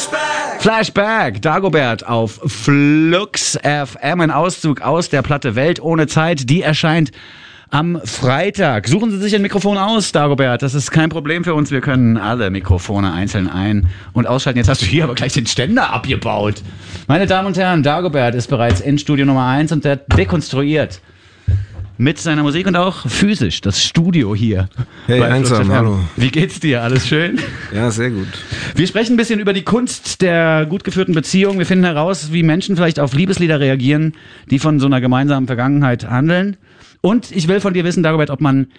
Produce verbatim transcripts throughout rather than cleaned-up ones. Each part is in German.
Flashback! Flashback, Dagobert auf Flux F M, ein Auszug aus der Platte Welt ohne Zeit, die erscheint am Freitag. Suchen Sie sich ein Mikrofon aus, Dagobert, das ist kein Problem für uns, wir können alle Mikrofone einzeln ein- und ausschalten. Jetzt hast du hier aber gleich den Ständer abgebaut. Meine Damen und Herren, Dagobert ist bereits in Studio Nummer eins und der dekonstruiert mit seiner Musik und auch physisch das Studio hier. Hey, einsam, hallo. Wie geht's dir? Alles schön? Ja, sehr gut. Wir sprechen ein bisschen über die Kunst der gut geführten Beziehung. Wir finden heraus, wie Menschen vielleicht auf Liebeslieder reagieren, die von so einer gemeinsamen Vergangenheit handeln. Und ich will von dir wissen, Dagobert, ob man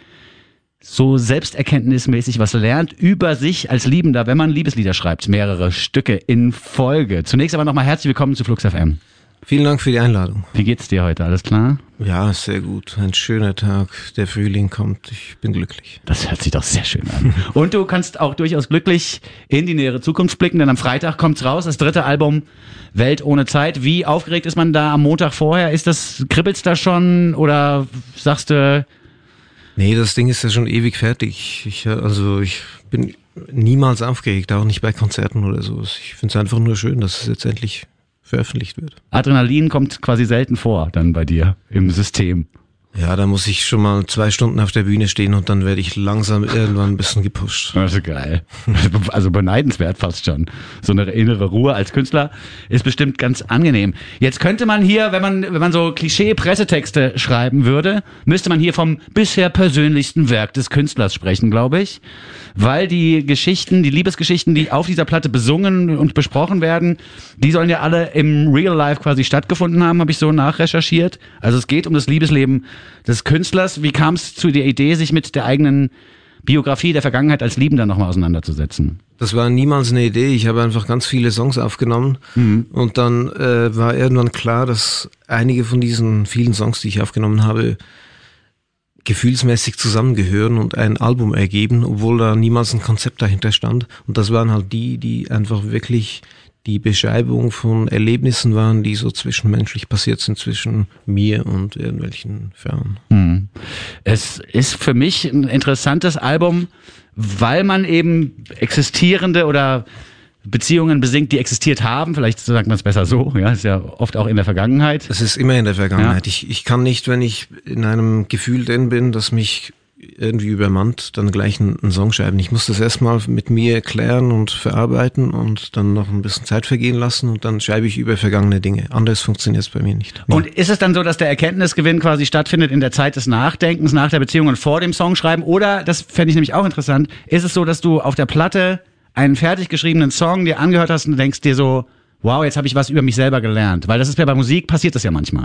so selbsterkenntnismäßig was lernt über sich als Liebender, wenn man Liebeslieder schreibt. Mehrere Stücke in Folge. Zunächst aber nochmal herzlich willkommen zu Flux F M. Vielen Dank für die Einladung. Wie geht's dir heute? Alles klar? Ja, sehr gut. Ein schöner Tag. Der Frühling kommt. Ich bin glücklich. Das hört sich doch sehr schön an. Und du kannst auch durchaus glücklich in die nähere Zukunft blicken, denn am Freitag kommt's raus, das dritte Album Welt ohne Zeit. Wie aufgeregt ist man da am Montag vorher? Ist das, kribbelt's da schon oder sagst du... Nee, das Ding ist ja schon ewig fertig. Ich, also ich bin niemals aufgeregt, auch nicht bei Konzerten oder so. Ich finde es einfach nur schön, dass es jetzt endlich veröffentlicht wird. Adrenalin kommt quasi selten vor dann bei dir im System. Ja, da muss ich schon mal zwei Stunden auf der Bühne stehen und dann werde ich langsam irgendwann ein bisschen gepusht. Das ist geil. Also beneidenswert fast schon. So eine innere Ruhe als Künstler ist bestimmt ganz angenehm. Jetzt könnte man hier, wenn man, wenn man so Klischee-Pressetexte schreiben würde, müsste man hier vom bisher persönlichsten Werk des Künstlers sprechen, glaube ich. Weil die Geschichten, die Liebesgeschichten, die auf dieser Platte besungen und besprochen werden, die sollen ja alle im Real Life quasi stattgefunden haben, habe ich so nachrecherchiert. Also es geht um das Liebesleben des Künstlers. Wie kam es zu der Idee, sich mit der eigenen Biografie der Vergangenheit als Liebender nochmal auseinanderzusetzen? Das war niemals eine Idee. Ich habe einfach ganz viele Songs aufgenommen mhm. und dann äh, war irgendwann klar, dass einige von diesen vielen Songs, die ich aufgenommen habe, gefühlsmäßig zusammengehören und ein Album ergeben, obwohl da niemals ein Konzept dahinter stand. Und das waren halt die, die einfach wirklich die Beschreibung von Erlebnissen waren, die so zwischenmenschlich passiert sind zwischen mir und irgendwelchen Frauen. Hm. Es ist für mich ein interessantes Album, weil man eben existierende oder Beziehungen besingt, die existiert haben. Vielleicht sagt man es besser so. Ja, ist ja oft auch in der Vergangenheit. Es ist immer in der Vergangenheit. Ja. Ich, ich kann nicht, wenn ich in einem Gefühl drin bin, das mich irgendwie übermannt, dann gleich einen, einen Song schreiben. Ich muss das erstmal mit mir klären und verarbeiten und dann noch ein bisschen Zeit vergehen lassen und dann schreibe ich über vergangene Dinge. Anders funktioniert es bei mir nicht. Und ist es dann so, dass der Erkenntnisgewinn quasi stattfindet in der Zeit des Nachdenkens, nach der Beziehung und vor dem Songschreiben? Oder, das fände ich nämlich auch interessant, ist es so, dass du auf der Platte einen fertig geschriebenen Song dir angehört hast und denkst dir so, wow, jetzt habe ich was über mich selber gelernt? Weil das ist ja bei Musik, passiert das ja manchmal.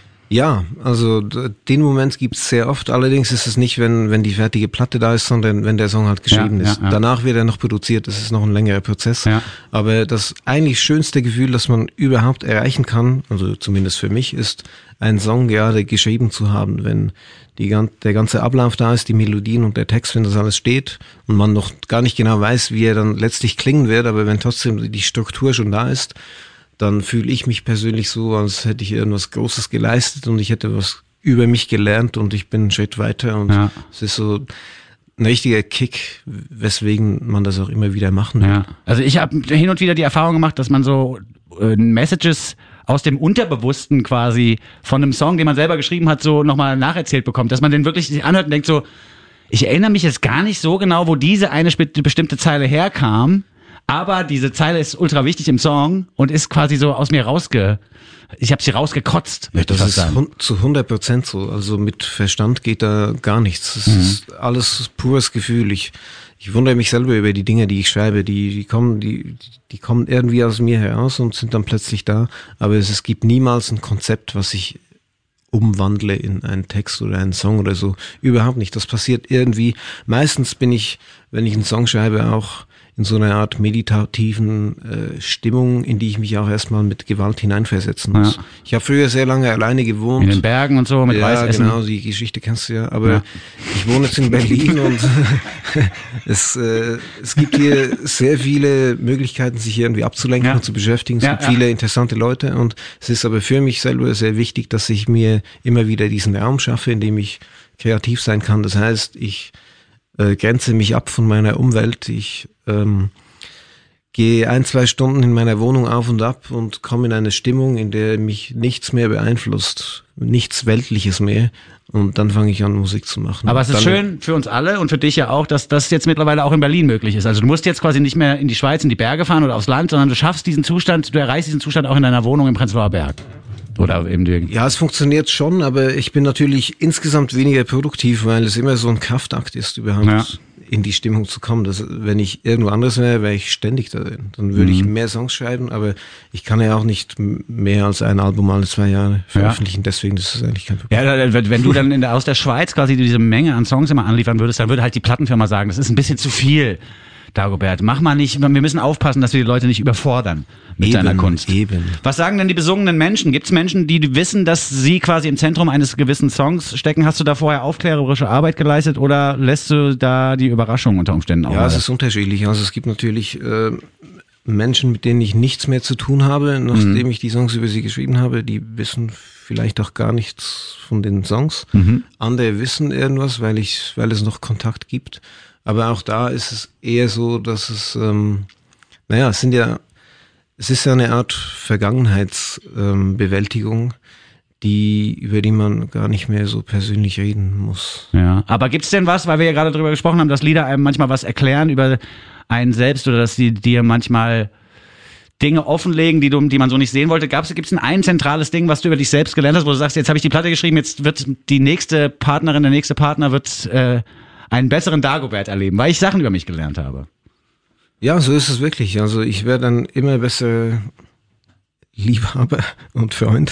Ja, also den Moment gibt's sehr oft. Allerdings ist es nicht, wenn wenn die fertige Platte da ist, sondern wenn der Song halt geschrieben ja, ist. Ja, ja. Danach wird er noch produziert, das ist noch ein längerer Prozess. Ja. Aber das eigentlich schönste Gefühl, das man überhaupt erreichen kann, also zumindest für mich, ist, einen Song gerade geschrieben zu haben, wenn die, der ganze Ablauf da ist, die Melodien und der Text, wenn das alles steht und man noch gar nicht genau weiß, wie er dann letztlich klingen wird, aber wenn trotzdem die Struktur schon da ist, dann fühle ich mich persönlich so, als hätte ich irgendwas Großes geleistet und ich hätte was über mich gelernt und ich bin einen Schritt weiter und ja. Es ist so ein richtiger Kick, weswegen man das auch immer wieder machen will. Ja. Also ich habe hin und wieder die Erfahrung gemacht, dass man so äh, Messages aus dem Unterbewussten quasi von einem Song, den man selber geschrieben hat, so nochmal nacherzählt bekommt, dass man den wirklich sich anhört und denkt so, ich erinnere mich jetzt gar nicht so genau, wo diese eine bestimmte Zeile herkam, aber diese Zeile ist ultra wichtig im Song und ist quasi so aus mir rausge... Ich habe sie rausgekotzt. Ja, das ist zu hundert Prozent so. Also mit Verstand geht da gar nichts. Es mhm. ist alles pures Gefühl. Ich, ich wundere mich selber über die Dinge, die ich schreibe. Die, die kommen, die, die kommen irgendwie aus mir heraus und sind dann plötzlich da. Aber es, es gibt niemals ein Konzept, was ich umwandle in einen Text oder einen Song oder so. Überhaupt nicht. Das passiert irgendwie. Meistens bin ich, wenn ich einen Song schreibe, auch in so einer Art meditativen äh, Stimmung, in die ich mich auch erstmal mit Gewalt hineinversetzen muss. Ja. Ich habe früher sehr lange alleine gewohnt. In den Bergen und so, mit ja, Weißessen. Ja, genau, die Geschichte kennst du ja. Aber ja. ich wohne jetzt in Berlin und es, äh, es gibt hier sehr viele Möglichkeiten, sich hier irgendwie abzulenken ja. und zu beschäftigen. Es ja, gibt ja. viele interessante Leute und es ist aber für mich selber sehr wichtig, dass ich mir immer wieder diesen Raum schaffe, in dem ich kreativ sein kann. Das heißt, ich äh, grenze mich ab von meiner Umwelt. Ich ähm, gehe ein, zwei Stunden in meiner Wohnung auf und ab und komme in eine Stimmung, in der mich nichts mehr beeinflusst, nichts Weltliches mehr. Und dann fange ich an, Musik zu machen. Aber es ist dann, schön für uns alle und für dich ja auch, dass das jetzt mittlerweile auch in Berlin möglich ist. Also du musst jetzt quasi nicht mehr in die Schweiz, in die Berge fahren oder aufs Land, sondern du schaffst diesen Zustand, du erreichst diesen Zustand auch in deiner Wohnung im Prenzlauer Berg. Oder eben die ja, es funktioniert schon, aber ich bin natürlich insgesamt weniger produktiv, weil es immer so ein Kraftakt ist, überhaupt ja. in die Stimmung zu kommen. Das, wenn ich irgendwo anders wäre, wäre ich ständig darin. Dann würde mhm. ich mehr Songs schreiben, aber ich kann ja auch nicht mehr als ein Album alle zwei Jahre veröffentlichen, ja. deswegen ist das eigentlich kein Problem. Ja, wenn du dann in der, aus der Schweiz quasi diese Menge an Songs immer anliefern würdest, dann würde halt die Plattenfirma sagen, das ist ein bisschen zu viel. Dagobert, mach mal nicht, wir müssen aufpassen, dass wir die Leute nicht überfordern mit eben, deiner Kunst. Eben. Was sagen denn die besungenen Menschen? Gibt es Menschen, die wissen, dass sie quasi im Zentrum eines gewissen Songs stecken? Hast du da vorher aufklärerische Arbeit geleistet oder lässt du da die Überraschung unter Umständen auch? Ja, es ist unterschiedlich. Also es gibt natürlich äh, Menschen, mit denen ich nichts mehr zu tun habe, nachdem mhm. ich die Songs über sie geschrieben habe, die wissen vielleicht auch gar nichts von den Songs. Mhm. Andere wissen irgendwas, weil ich, weil es noch Kontakt gibt. Aber auch da ist es eher so, dass es, ähm, naja, es sind ja, es ist ja eine Art Vergangenheitsbewältigung, ähm, die, über die man gar nicht mehr so persönlich reden muss. Ja, aber gibt's denn was, weil wir ja gerade drüber gesprochen haben, dass Lieder einem manchmal was erklären über einen selbst oder dass die dir manchmal Dinge offenlegen, die du, die man so nicht sehen wollte? Gab's, gibt's denn ein zentrales Ding, was du über dich selbst gelernt hast, wo du sagst, jetzt habe ich die Platte geschrieben, jetzt wird die nächste Partnerin, der nächste Partner wird äh, einen besseren Dagobert erleben, weil ich Sachen über mich gelernt habe. Ja, so ist es wirklich. Also ich werde dann immer besser Liebhaber und Freund.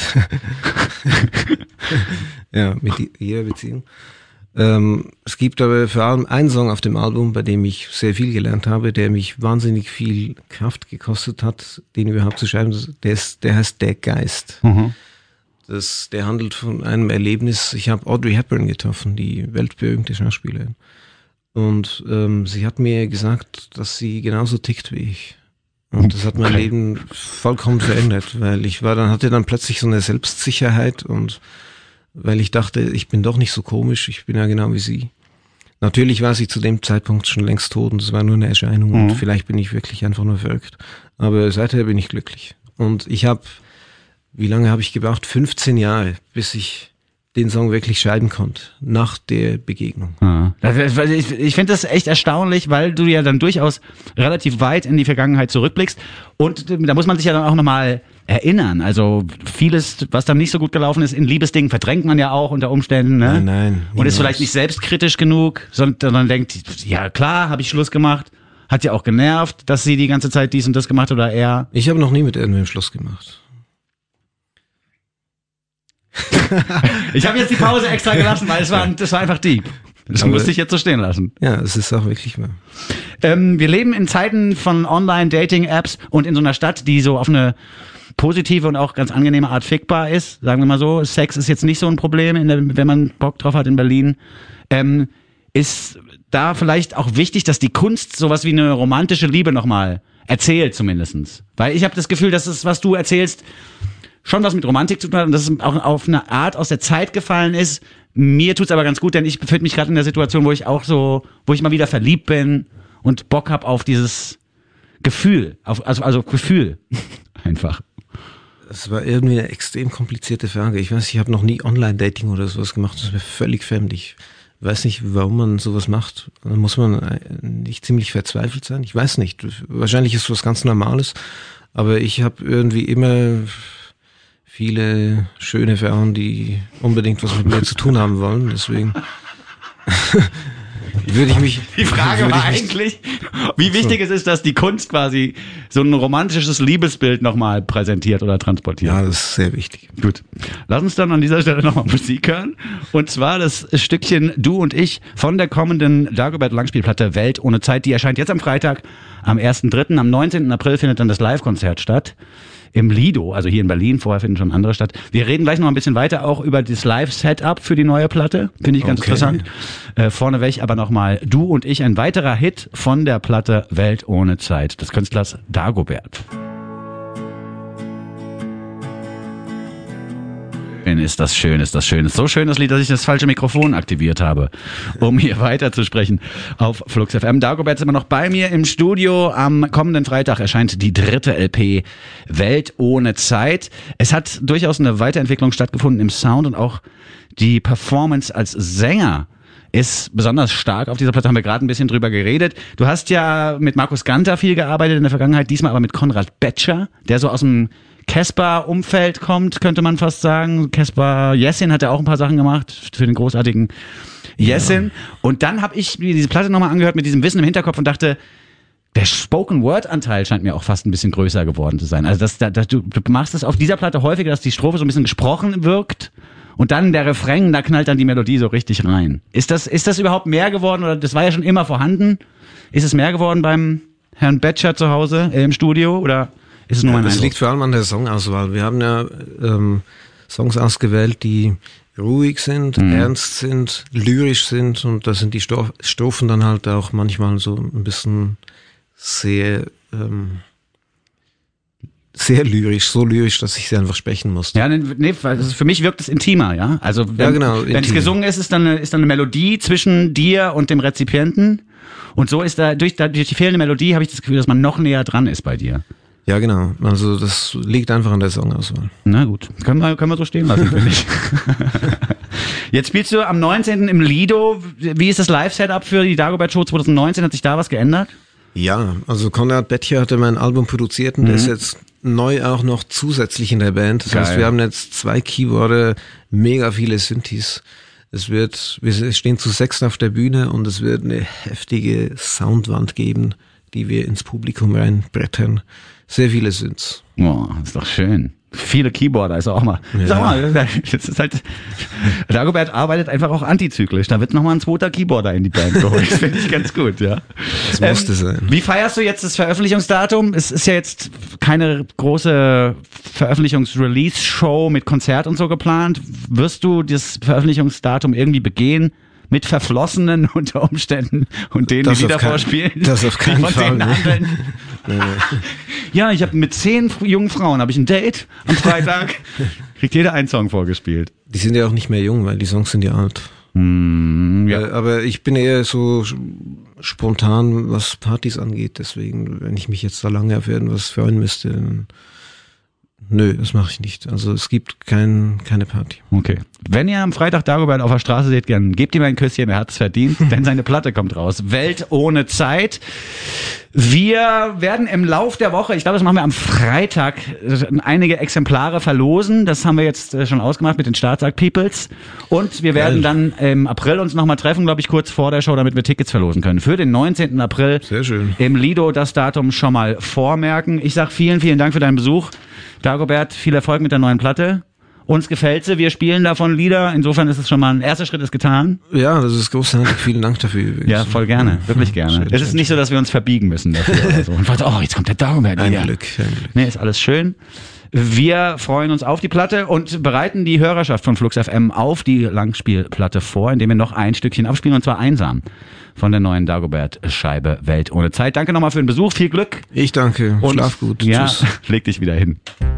Ja, mit jeder Beziehung. Ähm, es gibt aber vor allem einen Song auf dem Album, bei dem ich sehr viel gelernt habe, der mich wahnsinnig viel Kraft gekostet hat, den überhaupt zu schreiben. Der, ist, der heißt Der Geist. Mhm. Das, der handelt von einem Erlebnis. Ich habe Audrey Hepburn getroffen, die weltberühmte Schauspielerin. Und ähm, sie hat mir gesagt, dass sie genauso tickt wie ich. Und das hat mein okay. Leben vollkommen verändert, weil ich war dann, hatte dann plötzlich so eine Selbstsicherheit und weil ich dachte, ich bin doch nicht so komisch, ich bin ja genau wie sie. Natürlich war sie zu dem Zeitpunkt schon längst tot und es war nur eine Erscheinung mhm. und vielleicht bin ich wirklich einfach nur verrückt. Aber seither bin ich glücklich. Und ich habe, wie lange habe ich gebraucht? fünfzehn Jahre, bis ich den Song wirklich schreiben konnte, nach der Begegnung. Ja. Ich, ich finde das echt erstaunlich, weil du ja dann durchaus relativ weit in die Vergangenheit zurückblickst und da muss man sich ja dann auch nochmal erinnern. Also vieles, was dann nicht so gut gelaufen ist, in Liebesdingen verdrängt man ja auch unter Umständen. Ne? Nein, nein. Und ist vielleicht nicht selbstkritisch genug, sondern dann denkt, ja klar, habe ich Schluss gemacht. Hat ja auch genervt, dass sie die ganze Zeit dies und das gemacht hat oder er. Ich habe noch nie mit irgendwem Schluss gemacht. Ich habe jetzt die Pause extra gelassen, weil es war, das war einfach deep. Das Aber, musste ich jetzt so stehen lassen. Ja, es ist auch wirklich wahr. Ähm, wir leben in Zeiten von Online-Dating-Apps und in so einer Stadt, die so auf eine positive und auch ganz angenehme Art fickbar ist. Sagen wir mal so, Sex ist jetzt nicht so ein Problem, in der, wenn man Bock drauf hat in Berlin. Ähm, ist da vielleicht auch wichtig, dass die Kunst sowas wie eine romantische Liebe nochmal erzählt zumindestens. Weil ich habe das Gefühl, dass es, was du erzählst, schon was mit Romantik zu tun hat und dass es auch auf eine Art aus der Zeit gefallen ist. Mir tut's aber ganz gut, denn ich befinde mich gerade in der Situation, wo ich auch so, wo ich mal wieder verliebt bin und Bock hab auf dieses Gefühl, auf, also, also Gefühl einfach. Das war irgendwie eine extrem komplizierte Frage. Ich weiß, ich habe noch nie Online-Dating oder sowas gemacht. Das ist mir völlig fremd. Ich weiß nicht, warum man sowas macht. Da muss man nicht ziemlich verzweifelt sein. Ich weiß nicht. Wahrscheinlich ist es was ganz Normales. Aber ich habe irgendwie immer viele schöne Frauen, die unbedingt was mit mir zu tun haben wollen. Deswegen würde ich mich... Die Frage war eigentlich, wie wichtig so. es ist, dass die Kunst quasi so ein romantisches Liebesbild nochmal präsentiert oder transportiert. Ja, das ist sehr wichtig. Gut. Lass uns dann an dieser Stelle nochmal Musik hören. Und zwar das Stückchen Du und ich von der kommenden Dagobert Langspielplatte Welt ohne Zeit. Die erscheint jetzt am Freitag, am ersten dritten Am neunzehnten April findet dann das Live-Konzert statt. Im Lido, also hier in Berlin, vorher finden schon andere statt. Wir reden gleich noch ein bisschen weiter auch über das Live-Setup für die neue Platte. Finde ich ganz okay. interessant. Äh, vorneweg aber nochmal Du und ich, ein weiterer Hit von der Platte Welt ohne Zeit des Künstlers Dagobert. ist das schön, ist das schön. Ist so schön das Lied, dass ich das falsche Mikrofon aktiviert habe, um hier weiterzusprechen auf Flux F M. Dagobert ist immer noch bei mir im Studio. Am kommenden Freitag erscheint die dritte L P Welt ohne Zeit. Es hat durchaus eine Weiterentwicklung stattgefunden im Sound und auch die Performance als Sänger ist besonders stark. Auf dieser Platte haben wir gerade ein bisschen drüber geredet. Du hast ja mit Markus Ganter viel gearbeitet in der Vergangenheit, diesmal aber mit Konrad Betscher, der so aus dem Caspar-Umfeld kommt, könnte man fast sagen. Caspar Jessin hat ja auch ein paar Sachen gemacht für den großartigen Jessin. Ja. Und dann habe ich mir diese Platte nochmal angehört mit diesem Wissen im Hinterkopf und dachte, der Spoken-Word-Anteil scheint mir auch fast ein bisschen größer geworden zu sein. Also das, das, du, du machst es auf dieser Platte häufiger, dass die Strophe so ein bisschen gesprochen wirkt und dann der Refrain, da knallt dann die Melodie so richtig rein. Ist das, ist das überhaupt mehr geworden oder das war ja schon immer vorhanden? Ist es mehr geworden beim Herrn Betscher zu Hause äh, im Studio oder ist es nur mein ja, das Eindruck? liegt vor allem an der Songauswahl. Wir haben ja ähm, Songs ausgewählt, die ruhig sind, mhm. ernst sind, lyrisch sind und da sind die Stro- Strophen dann halt auch manchmal so ein bisschen sehr ähm, sehr lyrisch, so lyrisch, dass ich sie einfach sprechen musste. Ja, nee, also für mich wirkt es intimer, ja. Also wenn, ja, genau, wenn es gesungen ist, ist dann eine, ist dann eine Melodie zwischen dir und dem Rezipienten und so ist da durch, da, durch die fehlende Melodie habe ich das Gefühl, dass man noch näher dran ist bei dir. Ja, genau. Also das liegt einfach an der Songauswahl. Na gut, können wir, können wir so stehen lassen, finde ich. Jetzt spielst du am neunzehnten im Lido. Wie ist das Live-Setup für die Dagobert Show zwanzig neunzehn? Hat sich da was geändert? Ja, also Konrad Betscher hatte mein Album produziert und mhm. der ist jetzt neu auch noch zusätzlich in der Band. Das Geil. heißt, wir haben jetzt zwei Keyboarder, mega viele Synthes. Es wird, wir stehen zu sechs auf der Bühne und es wird eine heftige Soundwand geben, die wir ins Publikum reinbrettern. Sehr viele Synths. Boah, ist doch schön. Viele Keyboarder, ist auch mal. Ja. Sag mal, das ist halt. Dagobert arbeitet einfach auch antizyklisch. Da wird nochmal ein zweiter Keyboarder in die Band geholt. Das finde ich ganz gut, ja. Das musste ähm, sein. Wie feierst du jetzt das Veröffentlichungsdatum? Es ist ja jetzt keine große Veröffentlichungs-Release-Show mit Konzert und so geplant. Wirst du das Veröffentlichungsdatum irgendwie begehen? Mit Verflossenen unter Umständen und denen, das die wieder kein, vorspielen. Das auf keinen Fall. Ne? nee, nee. Ja, ich habe mit zehn jungen Frauen habe ich ein Date am Freitag. Kriegt jeder einen Song vorgespielt. Die sind ja auch nicht mehr jung, weil die Songs sind ja alt. Mm, ja. Äh, aber ich bin eher so spontan, was Partys angeht. Deswegen, wenn ich mich jetzt da lange auf irgendwas freuen müsste, dann nö, das mache ich nicht. Also es gibt kein, keine Party. Okay. Wenn ihr am Freitag Dagobert auf der Straße seht, gern gebt ihm ein Küsschen, er hat es verdient, denn seine Platte kommt raus. Welt ohne Zeit. Wir werden im Lauf der Woche, ich glaube, das machen wir am Freitag, einige Exemplare verlosen. Das haben wir jetzt schon ausgemacht mit den Startsack Peoples. Und wir werden Geil. dann im April uns nochmal treffen, glaube ich, kurz vor der Show, damit wir Tickets verlosen können. Für den neunzehnten April. Sehr schön. Im Lido das Datum schon mal vormerken. Ich sage vielen, vielen Dank für deinen Besuch. Dagobert, viel Erfolg mit der neuen Platte. Uns gefällt sie, wir spielen davon Lieder. Insofern ist es schon mal ein erster Schritt ist getan. Ja, das ist großartig. Vielen Dank dafür übrigens. Ja, voll gerne, wirklich gerne. Schön, es ist nicht so, dass wir uns verbiegen müssen dafür oder so. Und warte, oh, jetzt kommt der Dagobert wieder. Ein Glück, ein Glück. Nee, ist alles schön. Wir freuen uns auf die Platte und bereiten die Hörerschaft von Flux F M auf die Langspielplatte vor, indem wir noch ein Stückchen abspielen, und zwar Einsam von der neuen Dagobert-Scheibe Welt ohne Zeit. Danke nochmal für den Besuch, viel Glück. Ich danke, und schlaf gut. Ja, Tschüss. Leg dich wieder hin.